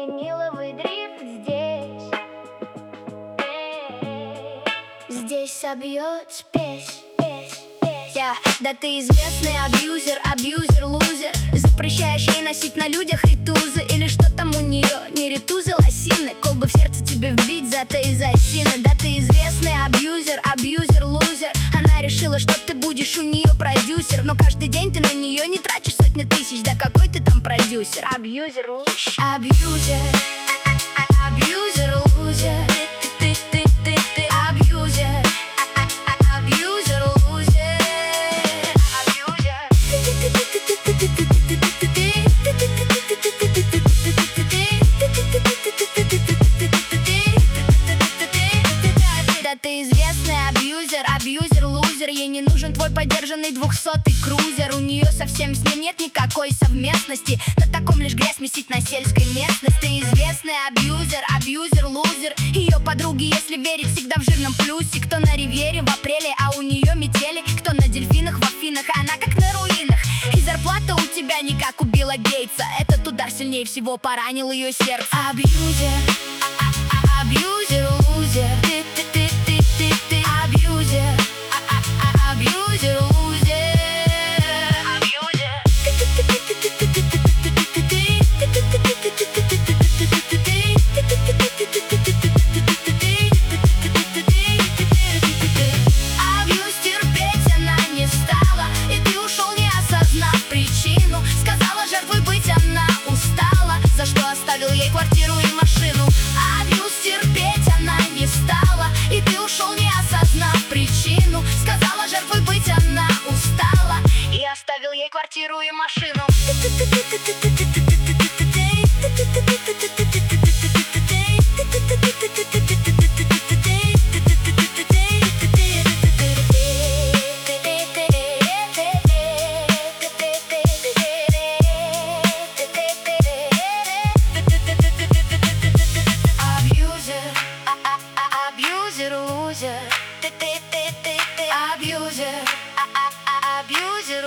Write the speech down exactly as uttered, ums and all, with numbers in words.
виниловый дрифт здесь. Здесь собьет спесь. Yeah. Да ты известный абьюзер, абьюзер, лузер. Запрещаешь ей носить на людях ритузы. Или что там у нее, не ритузы, лосины. Колбы в сердце тебе вбить за то из осины. Да ты известный абьюзер, абьюзер, лузер. Она решила, что ты будешь у нее продюсер. Но каждый день ты на нее не тратишь сотни тысяч. Да какой ты там продюсер? Абьюзер, лузер. Абьюзер, абьюзер, лузер. Ты известный абьюзер, абьюзер, лузер. Ей не нужен твой подержанный двухсотый крузер. У нее совсем с ним нет никакой совместности. На таком лишь грязь месить на сельской местности. Ты известный абьюзер, абьюзер, лузер. Ее подруги, если верить, всегда в жирном плюсе. Кто на ривьере в апреле, а у нее метели. Кто на дельфинах в Афинах, а она как на руинах. И зарплата у тебя не как у Билла Гейтса. Этот удар сильнее всего поранил ее сердце. Абьюзер, абьюзер, лузер. Оставил ей квартиру и машину. Абьюз терпеть она не стала, и ты ушел, не осознав причину. Сказала жертвой быть она устала, и оставил ей квартиру и машину. Абьюзер, абьюзер, абьюзер.